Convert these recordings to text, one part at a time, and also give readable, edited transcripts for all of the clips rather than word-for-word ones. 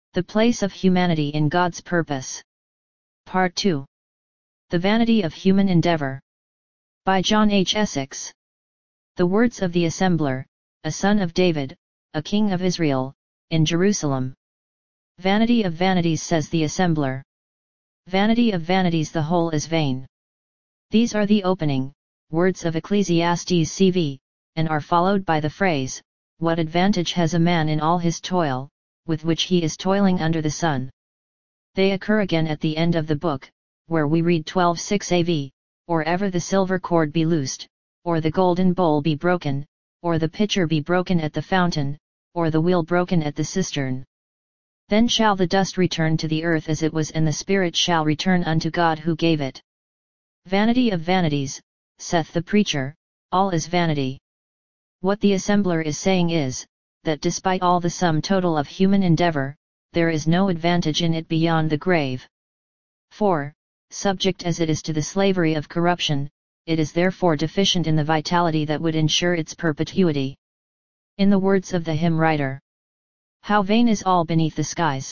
The place of humanity in God's purpose. Part 2. The vanity of human endeavor. By John H. Essex. The words of the assembler, a son of David, a king of Israel, in Jerusalem. Vanity of vanities, says the assembler. Vanity of vanities, the whole is vain. These are the opening words of Ecclesiastes CV, and are followed by the phrase, "What advantage has a man in all his toil, with which he is toiling under the sun?" They occur again at the end of the book, where we read 12:6 AV, "Or ever the silver cord be loosed, or the golden bowl be broken, or the pitcher be broken at the fountain, or the wheel broken at the cistern. Then shall the dust return to the earth as it was, and the spirit shall return unto God who gave it." Vanity of vanities, saith the preacher, all is vanity. What the assembler is saying is, that despite all the sum total of human endeavor, there is no advantage in it beyond the grave. For, subject as it is to the slavery of corruption, it is therefore deficient in the vitality that would ensure its perpetuity. In the words of the hymn writer, "How vain is all beneath the skies!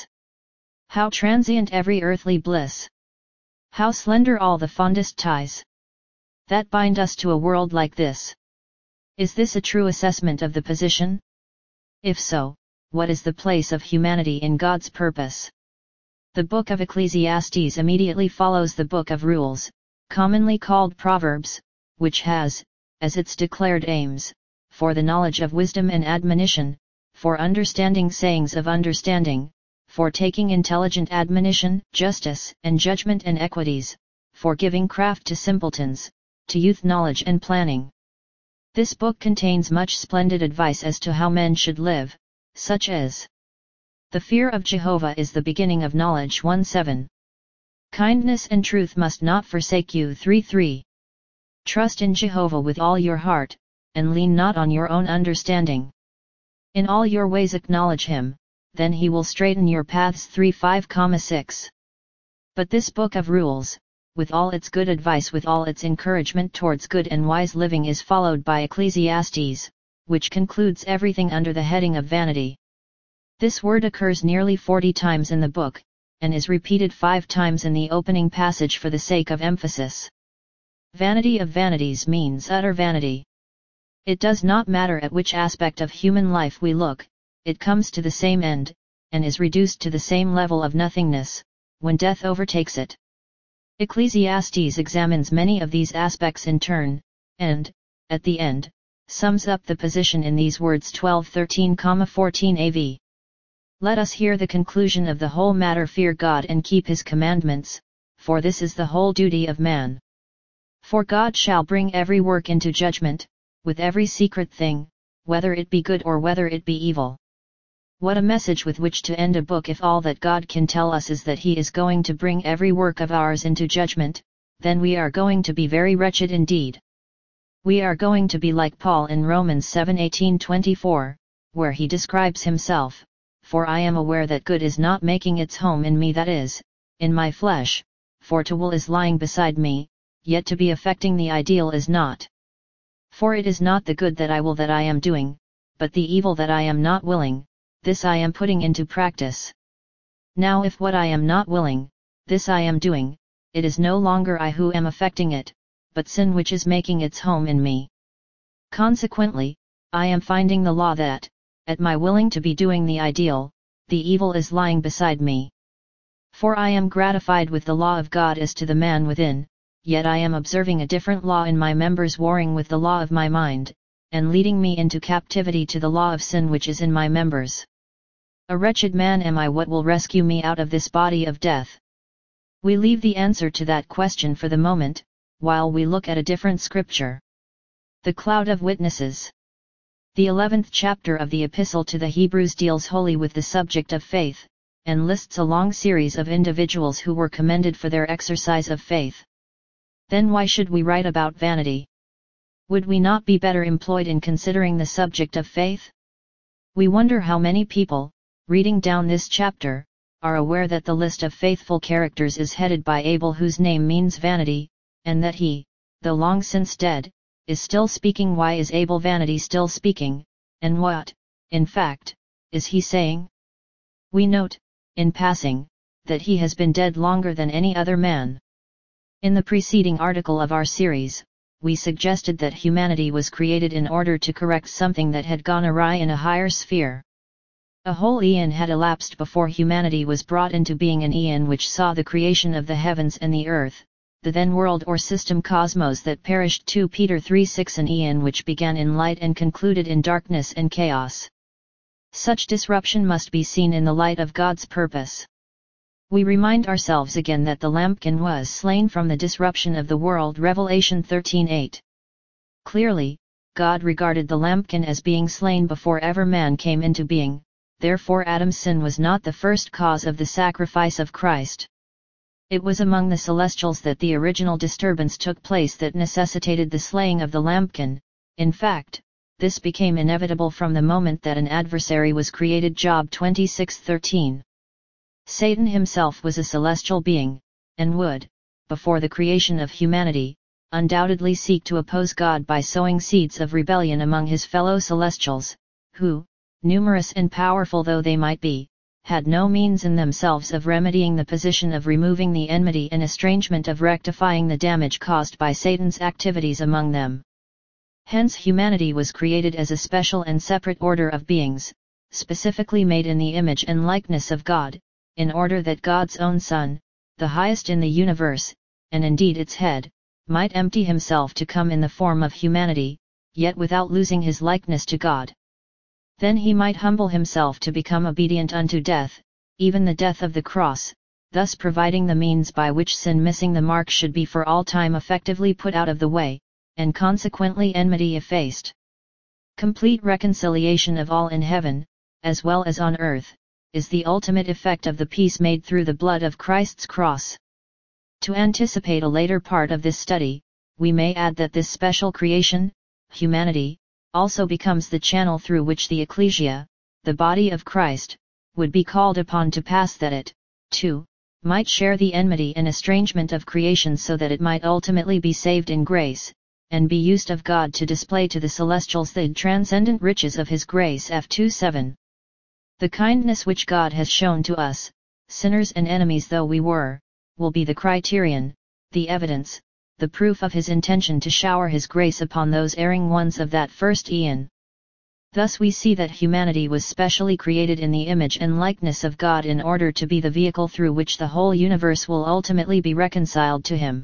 How transient every earthly bliss! How slender all the fondest ties that bind us to a world like this!" Is this a true assessment of the position? If so, what is the place of humanity in God's purpose? The book of Ecclesiastes immediately follows the book of Rules, commonly called Proverbs, which has, as its declared aims, for the knowledge of wisdom and admonition, for understanding sayings of understanding, for taking intelligent admonition, justice and judgment and equities, for giving craft to simpletons, to youth knowledge and planning. This book contains much splendid advice as to how men should live, such as: "The fear of Jehovah is the beginning of knowledge." 1:7. "Kindness and truth must not forsake you." 3:3. "Trust in Jehovah with all your heart, and lean not on your own understanding. In all your ways acknowledge him, then he will straighten your paths." 3:5,6. But this book of Rules, with all its good advice, with all its encouragement towards good and wise living, is followed by Ecclesiastes, which concludes everything under the heading of vanity. This word occurs nearly 40 times in the book, and is repeated 5 times in the opening passage for the sake of emphasis. Vanity of vanities means utter vanity. It does not matter at which aspect of human life we look, it comes to the same end, and is reduced to the same level of nothingness, when death overtakes it. Ecclesiastes examines many of these aspects in turn, and, at the end, sums up the position in these words 12:13,14 AV. Let us hear the conclusion of the whole matter: "Fear God and keep his commandments, for this is the whole duty of man. For God shall bring every work into judgment, with every secret thing, whether it be good or whether it be evil." What a message with which to end a book! If all that God can tell us is that he is going to bring every work of ours into judgment, then we are going to be very wretched indeed. We are going to be like Paul in Romans 7:18-24, where he describes himself, "For I am aware that good is not making its home in me, that is, in my flesh, for to will is lying beside me, yet to be effecting the ideal is not. For it is not the good that I will that I am doing, but the evil that I am not willing, this I am putting into practice. Now if what I am not willing, this I am doing, it is no longer I who am effecting it, but sin which is making its home in me. Consequently, I am finding the law that, at my willing to be doing the ideal, the evil is lying beside me. For I am gratified with the law of God as to the man within, yet I am observing a different law in my members, warring with the law of my mind, and leading me into captivity to the law of sin which is in my members. A wretched man am I, what will rescue me out of this body of death?" We leave the answer to that question for the moment, while we look at a different scripture. The cloud of witnesses. The 11th chapter of the Epistle to the Hebrews deals wholly with the subject of faith, and lists a long series of individuals who were commended for their exercise of faith. Then why should we write about vanity? Would we not be better employed in considering the subject of faith? We wonder how many people, reading down this chapter, are aware that the list of faithful characters is headed by Abel, whose name means vanity, and that he, though long since dead, is still speaking. Why is Abel vanity still speaking, and what, in fact, is he saying? We note, in passing, that he has been dead longer than any other man. In the preceding article of our series, we suggested that humanity was created in order to correct something that had gone awry in a higher sphere. A whole eon had elapsed before humanity was brought into being, an eon which saw the creation of the heavens and the earth, the then world or system cosmos that perished. 2 Peter 3:6, an eon which began in light and concluded in darkness and chaos. Such disruption must be seen in the light of God's purpose. We remind ourselves again that the lambkin was slain from the disruption of the world. Revelation 13:8. Clearly, God regarded the lambkin as being slain before ever man came into being, therefore Adam's sin was not the first cause of the sacrifice of Christ. It was among the celestials that the original disturbance took place that necessitated the slaying of the lambkin. In fact, this became inevitable from the moment that an adversary was created. Job 26:13. Satan himself was a celestial being, and would, before the creation of humanity, undoubtedly seek to oppose God by sowing seeds of rebellion among his fellow celestials, who, numerous and powerful though they might be, had no means in themselves of remedying the position, of removing the enmity and estrangement, of rectifying the damage caused by Satan's activities among them. Hence humanity was created as a special and separate order of beings, specifically made in the image and likeness of God, in order that God's own Son, the highest in the universe, and indeed its head, might empty himself to come in the form of humanity, yet without losing his likeness to God. Then he might humble himself to become obedient unto death, even the death of the cross, thus providing the means by which sin, missing the mark, should be for all time effectively put out of the way, and consequently enmity effaced. Complete reconciliation of all in heaven, as well as on earth, is the ultimate effect of the peace made through the blood of Christ's cross. To anticipate a later part of this study, we may add that this special creation, humanity, also becomes the channel through which the ecclesia, the body of Christ, would be called upon to pass, that it, too, might share the enmity and estrangement of creation, so that it might ultimately be saved in grace, and be used of God to display to the celestials the transcendent riches of His grace. F 2:7. The kindness which God has shown to us, sinners and enemies though we were, will be the criterion, the evidence, the proof of His intention to shower His grace upon those erring ones of that first eon. Thus we see that humanity was specially created in the image and likeness of God in order to be the vehicle through which the whole universe will ultimately be reconciled to Him.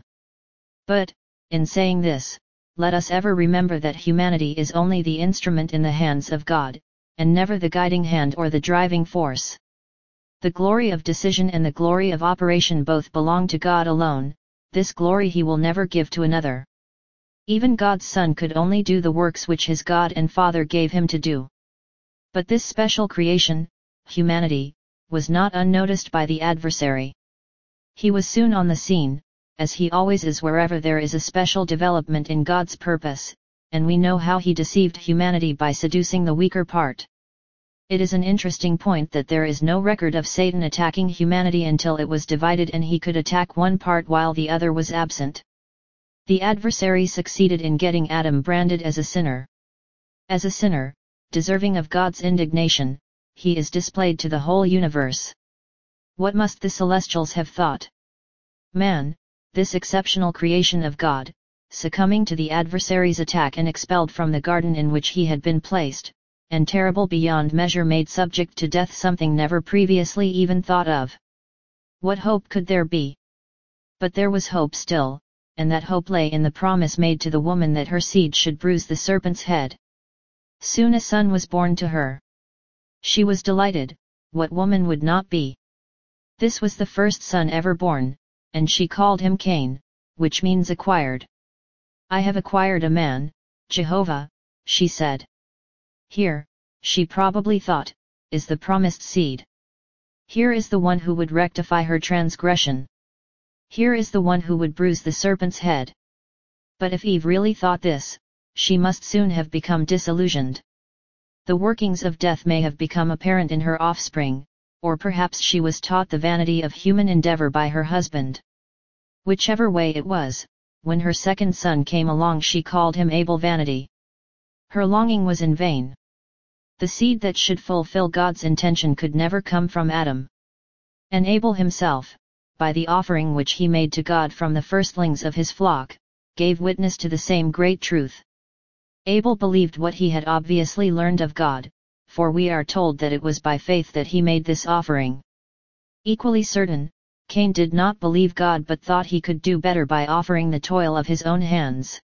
But, in saying this, let us ever remember that humanity is only the instrument in the hands of God, and never the guiding hand or the driving force. The glory of decision and the glory of operation both belong to God alone. This glory He will never give to another. Even God's Son could only do the works which His God and Father gave Him to do. But this special creation, humanity, was not unnoticed by the adversary. He was soon on the scene, as He always is wherever there is a special development in God's purpose, and we know how He deceived humanity by seducing the weaker part. It is an interesting point that there is no record of Satan attacking humanity until it was divided and he could attack one part while the other was absent. The adversary succeeded in getting Adam branded as a sinner. As a sinner, deserving of God's indignation, he is displayed to the whole universe. What must the celestials have thought? Man, this exceptional creation of God, succumbing to the adversary's attack and expelled from the garden in which he had been placed, and terrible beyond measure, made subject to death, something never previously even thought of. What hope could there be? But there was hope still, and that hope lay in the promise made to the woman that her seed should bruise the serpent's head. Soon a son was born to her. She was delighted, what woman would not be? This was the first son ever born, and she called him Cain, which means acquired. I have acquired a man, Jehovah, she said. Here, she probably thought, is the promised seed. Here is the one who would rectify her transgression. Here is the one who would bruise the serpent's head. But if Eve really thought this, she must soon have become disillusioned. The workings of death may have become apparent in her offspring, or perhaps she was taught the vanity of human endeavor by her husband. Whichever way it was, when her second son came along she called him Abel, vanity. Her longing was in vain. The seed that should fulfill God's intention could never come from Adam. And Abel himself, by the offering which he made to God from the firstlings of his flock, gave witness to the same great truth. Abel believed what he had obviously learned of God, for we are told that it was by faith that he made this offering. Equally certain, Cain did not believe God but thought he could do better by offering the toil of his own hands.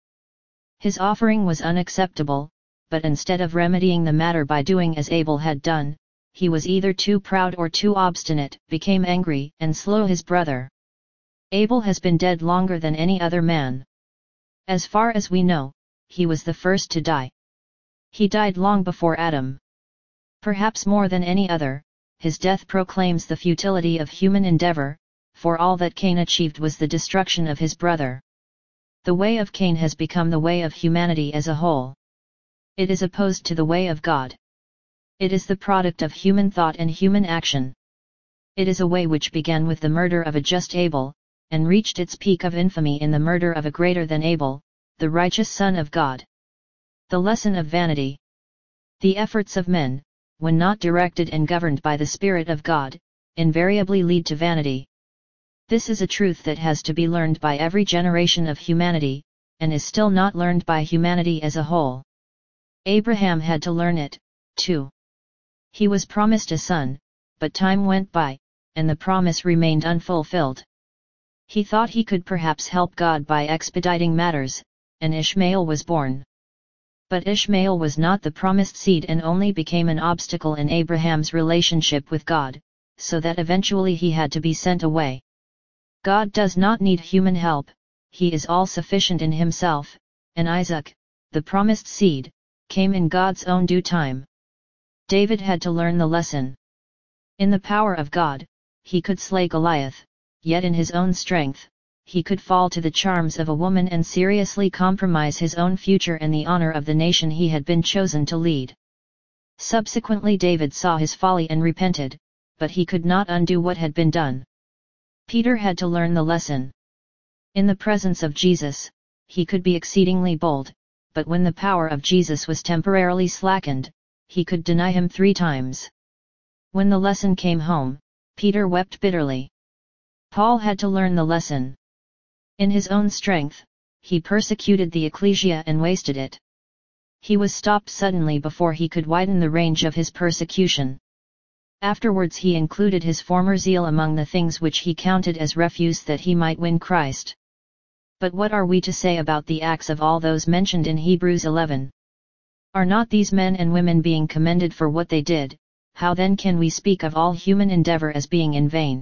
His offering was unacceptable, but instead of remedying the matter by doing as Abel had done, he was either too proud or too obstinate, became angry and slew his brother. Abel has been dead longer than any other man. As far as we know, he was the first to die. He died long before Adam. Perhaps more than any other, his death proclaims the futility of human endeavor, for all that Cain achieved was the destruction of his brother. The way of Cain has become the way of humanity as a whole. It is opposed to the way of God. It is the product of human thought and human action. It is a way which began with the murder of a just Abel, and reached its peak of infamy in the murder of a greater than Abel, the righteous Son of God. The lesson of vanity. The efforts of men, when not directed and governed by the Spirit of God, invariably lead to vanity. This is a truth that has to be learned by every generation of humanity, and is still not learned by humanity as a whole. Abraham had to learn it, too. He was promised a son, but time went by, and the promise remained unfulfilled. He thought he could perhaps help God by expediting matters, and Ishmael was born. But Ishmael was not the promised seed and only became an obstacle in Abraham's relationship with God, so that eventually he had to be sent away. God does not need human help, he is all-sufficient in himself, and Isaac, the promised seed, came in God's own due time. David had to learn the lesson. In the power of God, he could slay Goliath, yet in his own strength, he could fall to the charms of a woman and seriously compromise his own future and the honor of the nation he had been chosen to lead. Subsequently David saw his folly and repented, but he could not undo what had been done. Peter had to learn the lesson. In the presence of Jesus, he could be exceedingly bold, but when the power of Jesus was temporarily slackened, he could deny him 3 times. When the lesson came home, Peter wept bitterly. Paul had to learn the lesson. In his own strength, he persecuted the ecclesia and wasted it. He was stopped suddenly before he could widen the range of his persecution. Afterwards he included his former zeal among the things which he counted as refuse that he might win Christ. But what are we to say about the acts of all those mentioned in Hebrews 11? Are not these men and women being commended for what they did? How then can we speak of all human endeavor as being in vain?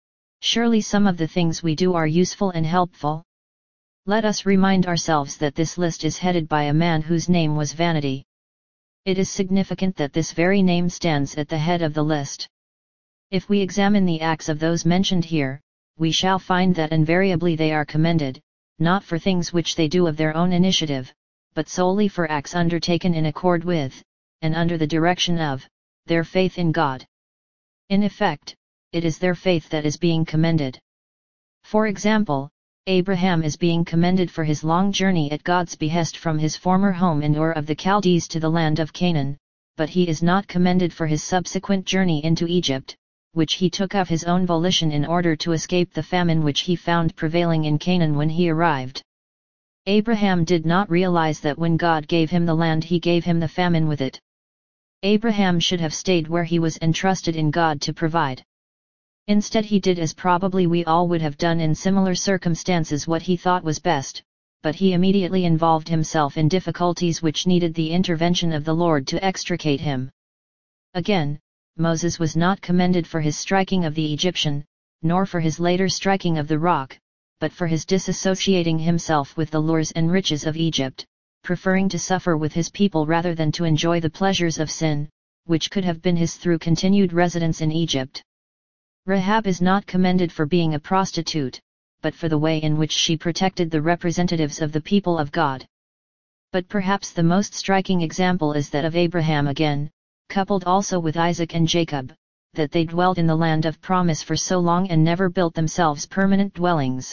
Surely some of the things we do are useful and helpful. Let us remind ourselves that this list is headed by a man whose name was Vanity. It is significant that this very name stands at the head of the list. If we examine the acts of those mentioned here, we shall find that invariably they are commended, not for things which they do of their own initiative, but solely for acts undertaken in accord with, and under the direction of, their faith in God. In effect, it is their faith that is being commended. For example, Abraham is being commended for his long journey at God's behest from his former home in Ur of the Chaldees to the land of Canaan, but he is not commended for his subsequent journey into Egypt, which he took of his own volition in order to escape the famine which he found prevailing in Canaan when he arrived. Abraham did not realize that when God gave him the land he gave him the famine with it. Abraham should have stayed where he was entrusted in God to provide. Instead he did as probably we all would have done in similar circumstances what he thought was best, but he immediately involved himself in difficulties which needed the intervention of the Lord to extricate him. Again, Moses was not commended for his striking of the Egyptian, nor for his later striking of the rock, but for his disassociating himself with the lures and riches of Egypt, preferring to suffer with his people rather than to enjoy the pleasures of sin, which could have been his through continued residence in Egypt. Rahab is not commended for being a prostitute, but for the way in which she protected the representatives of the people of God. But perhaps the most striking example is that of Abraham again, coupled also with Isaac and Jacob, that they dwelt in the land of promise for so long and never built themselves permanent dwellings.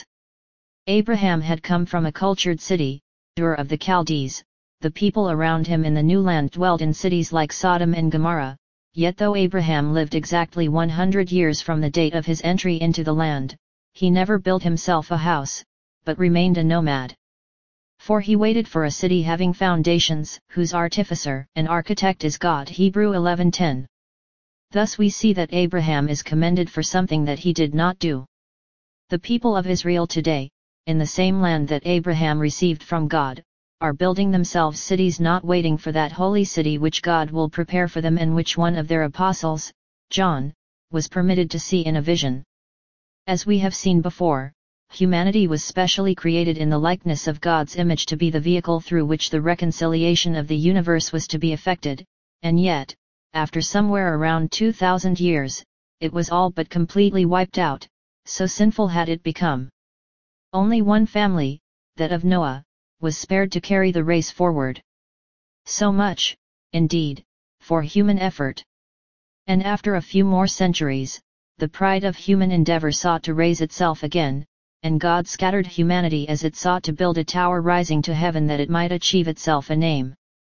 Abraham had come from a cultured city, Ur of the Chaldees. The people around him in the new land dwelled in cities like Sodom and Gomorrah, Yet though Abraham lived exactly 100 years from the date of his entry into the land, he never built himself a house, but remained a nomad. For he waited for a city having foundations, whose artificer and architect is God. Hebrew 11:10. Thus we see that Abraham is commended for something that he did not do. The people of Israel today, in the same land that Abraham received from God, are building themselves cities, not waiting for that holy city which God will prepare for them, and which one of their apostles, John, was permitted to see in a vision. As we have seen before, humanity was specially created in the likeness of God's image to be the vehicle through which the reconciliation of the universe was to be effected, and yet, after somewhere around 2,000 years, it was all but completely wiped out, so sinful had it become. Only one family, that of Noah, was spared to carry the race forward. So much, indeed, for human effort. And after a few more centuries, the pride of human endeavor sought to raise itself again, and God scattered humanity as it sought to build a tower rising to heaven that it might achieve itself a name.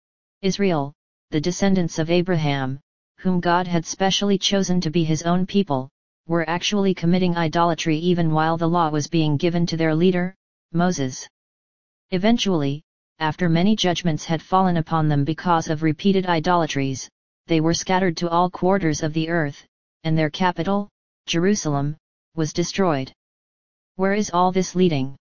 Israel, the descendants of Abraham, whom God had specially chosen to be his own people, were actually committing idolatry even while the law was being given to their leader, Moses. Eventually, after many judgments had fallen upon them because of repeated idolatries, they were scattered to all quarters of the earth, and their capital, Jerusalem, was destroyed. Where is all this leading?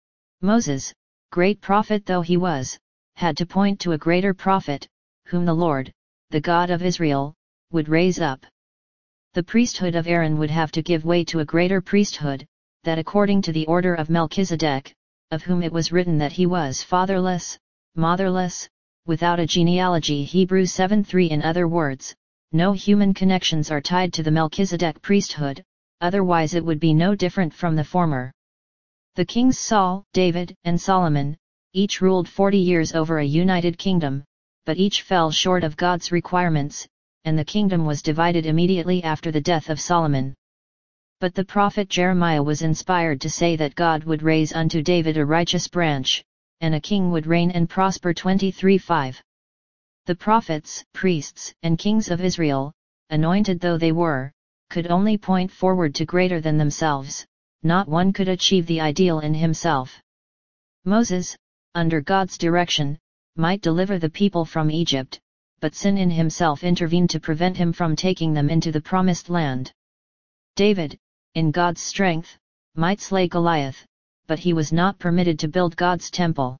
Moses, great prophet though he was, had to point to a greater prophet, whom the Lord, the God of Israel, would raise up. The priesthood of Aaron would have to give way to a greater priesthood, that according to the order of Melchizedek, of whom it was written that he was fatherless, motherless, without a genealogy. Hebrews 7:3. In other words, no human connections are tied to the Melchizedek priesthood, otherwise it would be no different from the former. The kings Saul, David, and Solomon, each ruled 40 years over a united kingdom, but each fell short of God's requirements, and the kingdom was divided immediately after the death of Solomon. But the prophet Jeremiah was inspired to say that God would raise unto David a righteous branch, and a king would reign and prosper. 23:5. The prophets, priests, and kings of Israel, anointed though they were, could only point forward to greater than themselves. Not one could achieve the ideal in himself. Moses, under God's direction, might deliver the people from Egypt, but sin in himself intervened to prevent him from taking them into the promised land. David, in God's strength, might slay Goliath, but he was not permitted to build God's temple.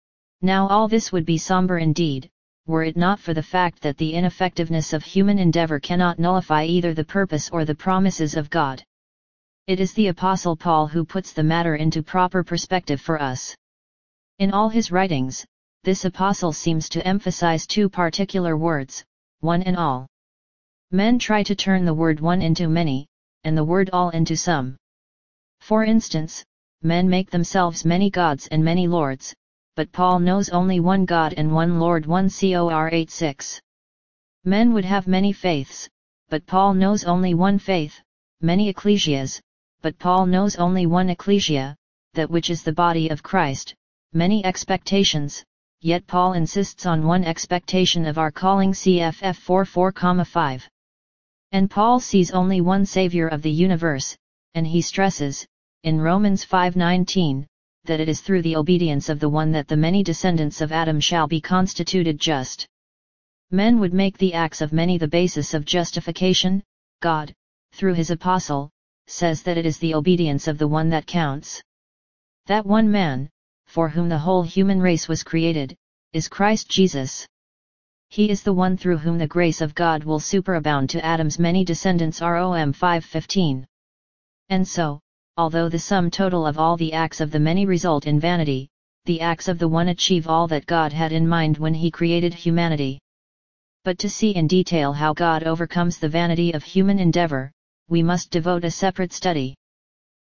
Now all this would be somber indeed, were it not for the fact that the ineffectiveness of human endeavor cannot nullify either the purpose or the promises of God. It is the Apostle Paul who puts the matter into proper perspective for us. In all his writings, this apostle seems to emphasize two particular words, one and all. Men try to turn the word one into many, and the word all into some. For instance, men make themselves many gods and many lords, but Paul knows only one God and one Lord. 1 Cor 8:6. Men would have many faiths, but Paul knows only one faith, many ecclesias, but Paul knows only one ecclesia, that which is the body of Christ, many expectations, yet Paul insists on one expectation of our calling. CFF 4:4,5. And Paul sees only one Savior of the universe, and he stresses, in Romans 5:19, that it is through the obedience of the one that the many descendants of Adam shall be constituted just. Men would make the acts of many the basis of justification. God, through his apostle, says that it is the obedience of the one that counts. That one man, for whom the whole human race was created, is Christ Jesus. He is the one through whom the grace of God will superabound to Adam's many descendants. Rom 5:15. And so, although the sum total of all the acts of the many result in vanity, the acts of the one achieve all that God had in mind when he created humanity. But to see in detail how God overcomes the vanity of human endeavor, we must devote a separate study.